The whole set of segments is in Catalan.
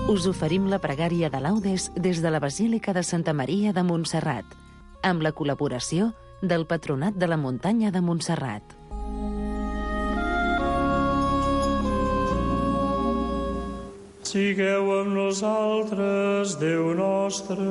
us oferim la pregària de laudes des de la Basílica de Santa Maria de Montserrat, amb la col·laboració del Patronat de la Muntanya de Montserrat. Sigueu amb nosaltres, Déu nostre.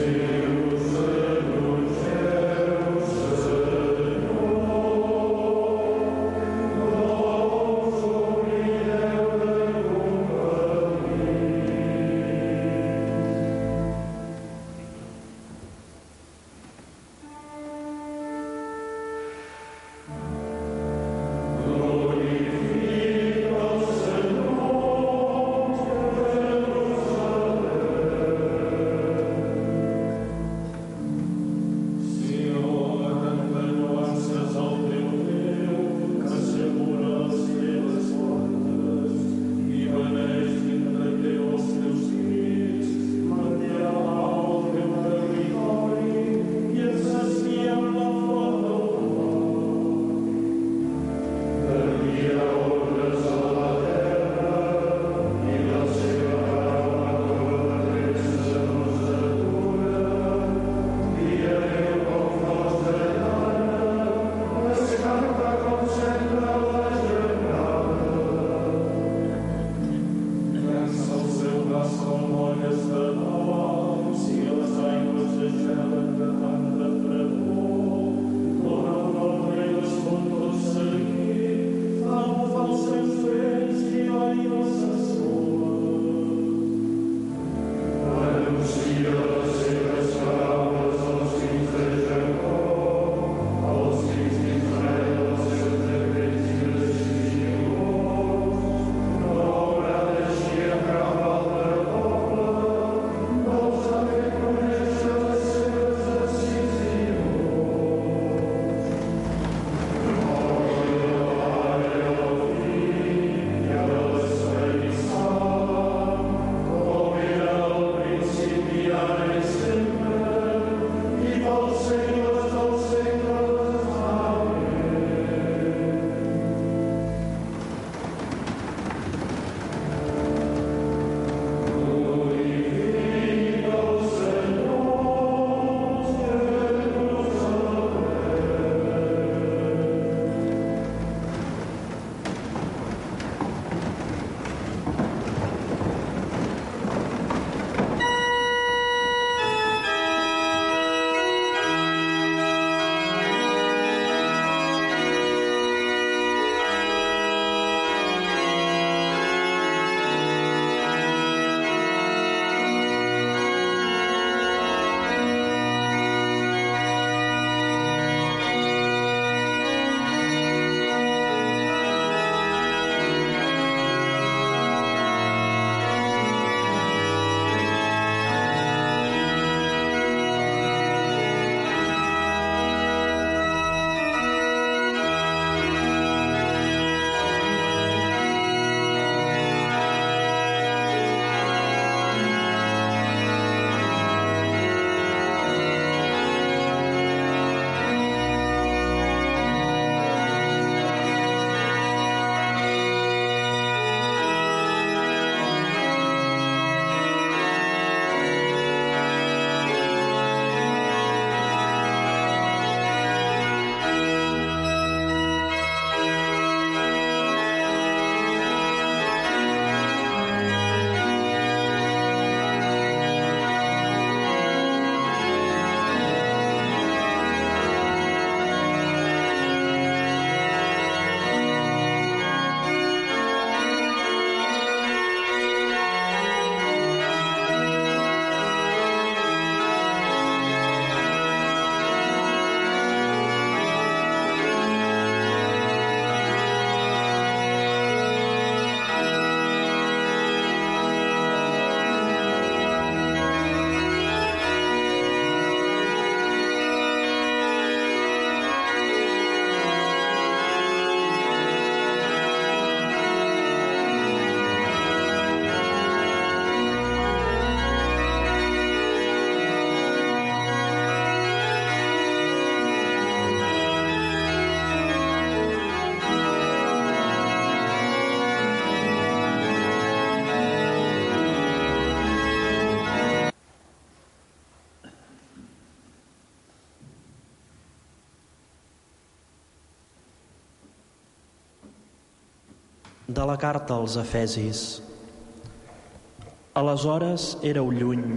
De la carta als Efesis. Aleshores éreu lluny,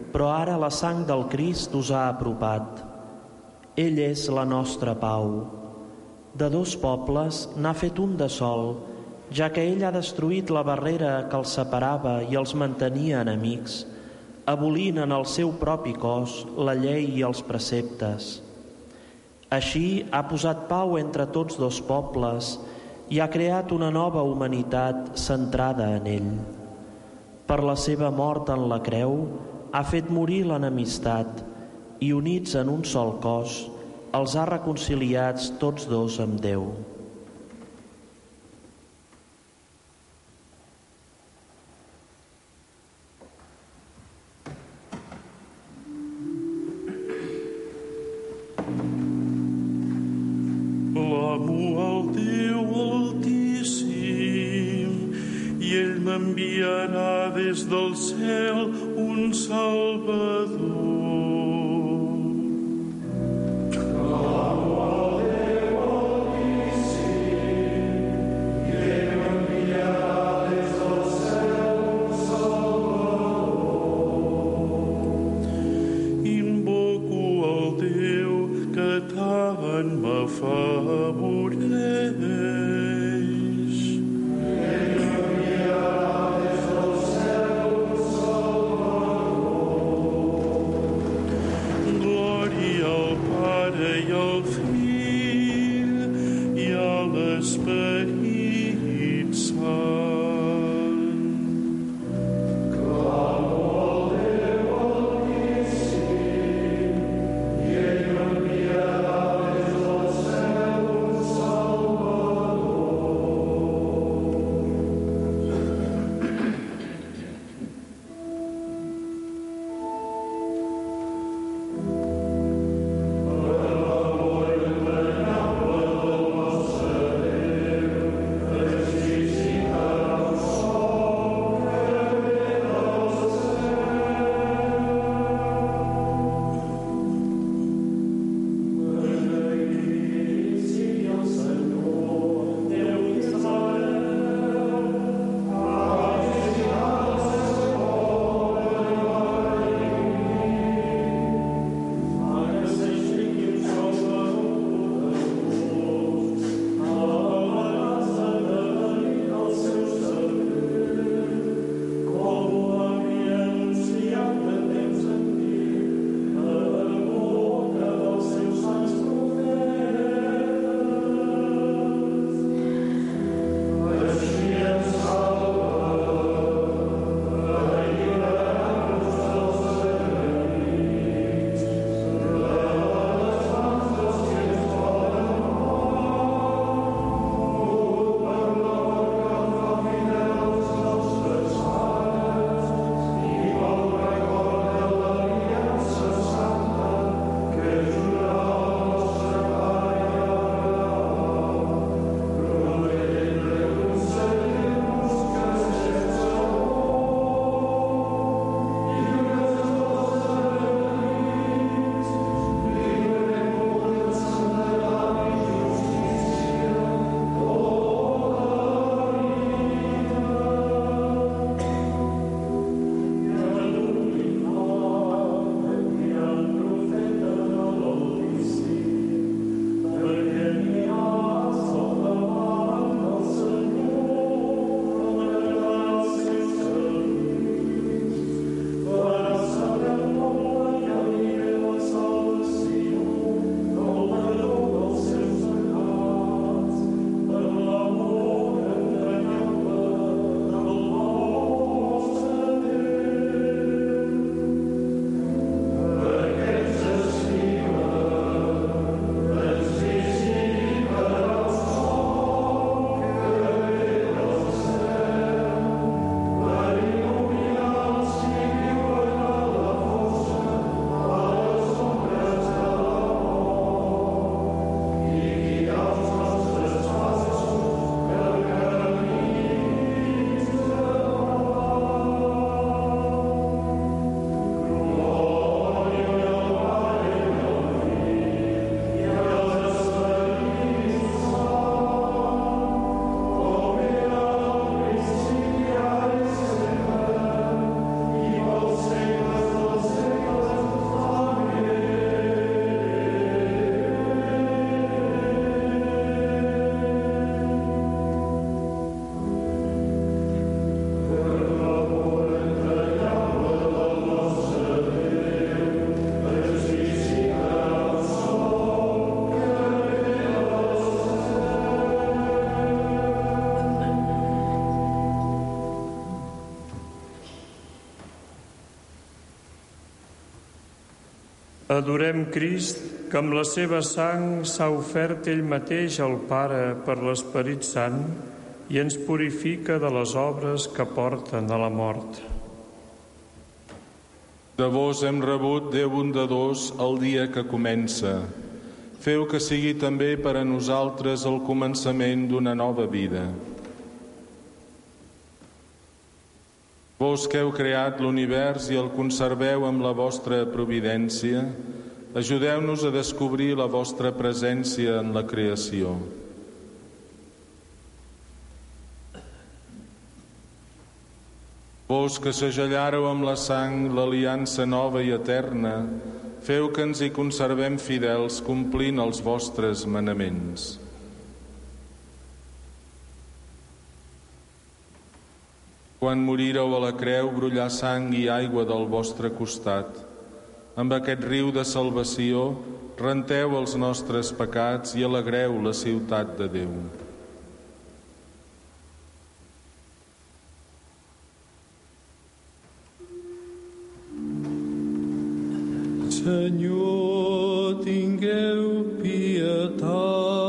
però ara la sang del Crist us ha apropat. Ell és la nostra pau. De dos pobles n'ha fet un de sol, ja que ell ha destruït la barrera que els separava i els mantenia enemics, abolint en el seu propi cos la llei i els preceptes. Així ha posat pau entre tots dos pobles i ha creat una nova humanitat centrada en ell. Per la seva mort en la creu ha fet morir l'enemistat i, units en un sol cos, els ha reconciliats tots dos amb Déu. Clamo al Déu Altíssim i ell m'enviarà des del cel un Salvador. Adorem Crist, que amb la seva sang s'ha ofert ell mateix al Pare per l'Esperit Sant i ens purifica de les obres que porten a la mort. De vos hem rebut, Déu bondadós, el dia que comença. Feu que sigui també per a nosaltres el començament d'una nova vida. Vos que heu creat l'univers i el conserveu amb la vostra providència, ajudeu-nos a descobrir la vostra presència en la creació. Vos que segellareu amb la sang l'aliança nova i eterna, feu que ens hi conservem fidels complint els vostres manaments. Quan morireu a la creu, brollar sang i aigua del vostre costat. Amb aquest riu de salvació, renteu els nostres pecats i alegreu la ciutat de Déu. Senyor, tingueu pietat.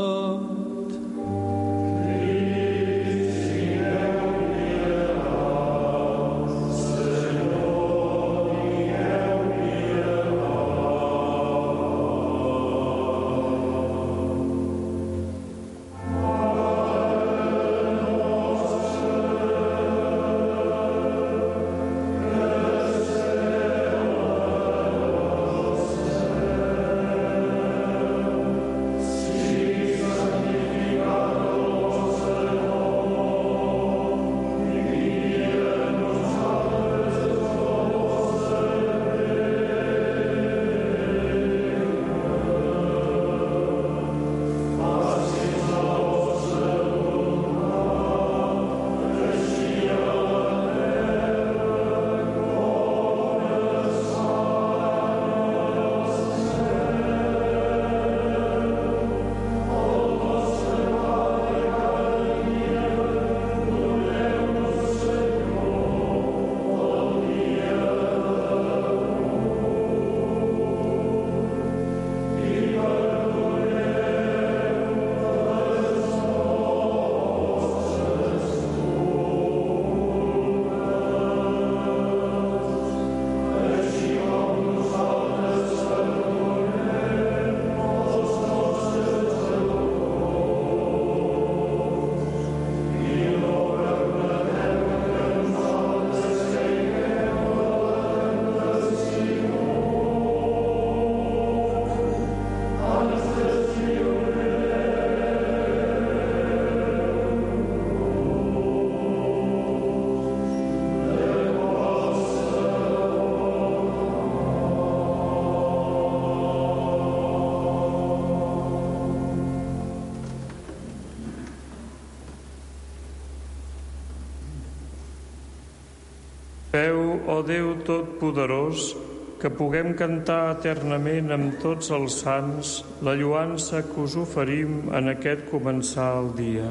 Feu, ó Déu Totpoderós, que puguem cantar eternament amb tots els sants la lloança que us oferim en aquest començar el dia.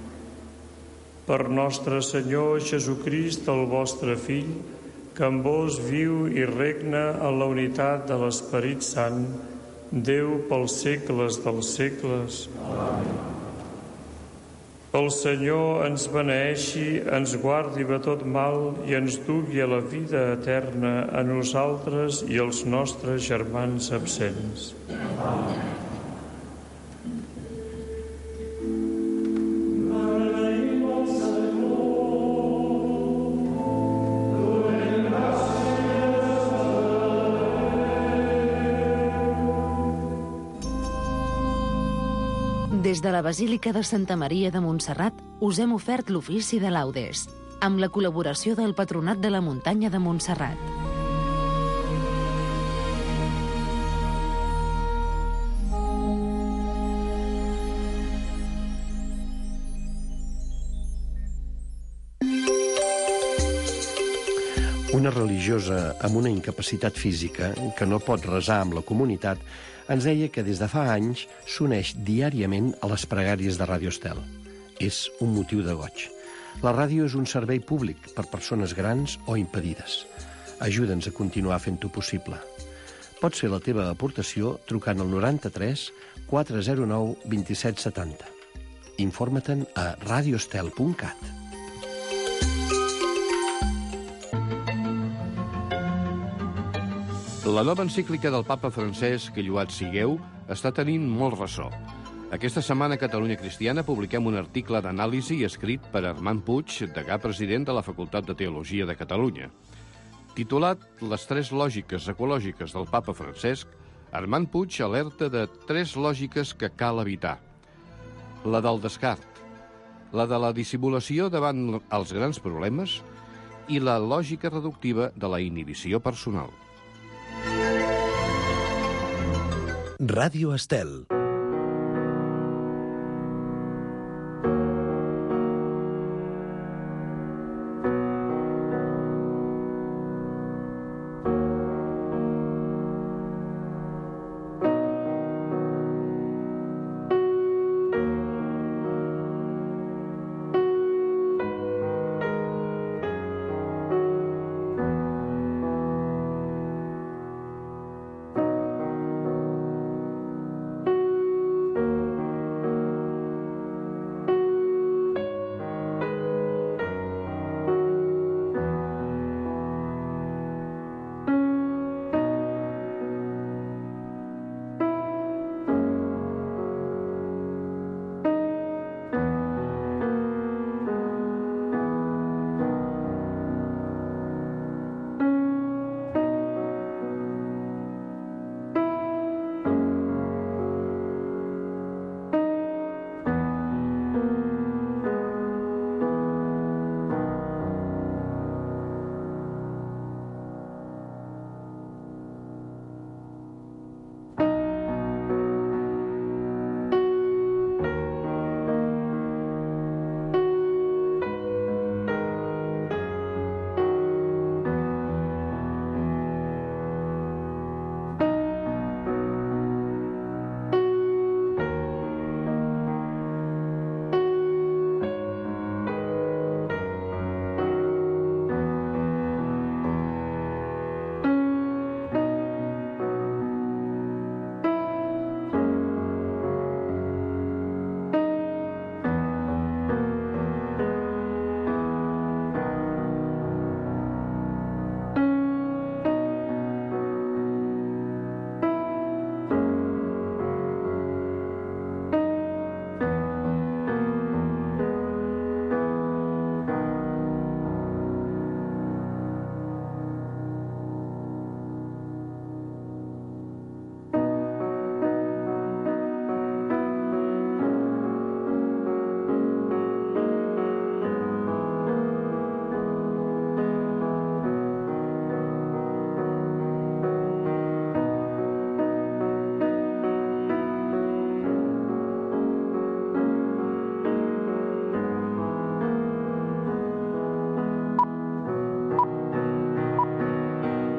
Per nostre Senyor Jesucrist, el vostre Fill, que amb vos viu i regna en la unitat de l'Esperit Sant, Déu pels segles dels segles. Amén. El Senyor ens beneeixi, ens guardi de tot mal i ens dugui a la vida eterna a nosaltres i als nostres germans absents. Amén. Des de la Basílica de Santa Maria de Montserrat us hem ofert l'ofici de laudes, amb la col·laboració del Patronat de la Muntanya de Montserrat. Una religiosa amb una incapacitat física que no pot resar amb la comunitat ens deia que des de fa anys s'uneix diàriament a les pregàries de Ràdio Estel. És un motiu de goig. La ràdio és un servei públic per persones grans o impedides. Ajuda'ns a continuar fent-ho possible. Pots fer la teva aportació trucant al 93 409 2770. Informa-te'n a radiostel.cat. La nova encíclica del papa Francesc, Lloat sigueu, està tenint molt ressò. Aquesta setmana a Catalunya Cristiana publiquem un article d'anàlisi escrit per Armand Puig, degà president de la Facultat de Teologia de Catalunya. Titulat Les 3 lògiques ecològiques del papa Francesc, Armand Puig alerta de 3 lògiques que cal evitar. La del descart, la de la dissimulació davant els grans problemes i la lògica reductiva de la inhibició personal. Ràdio Estel.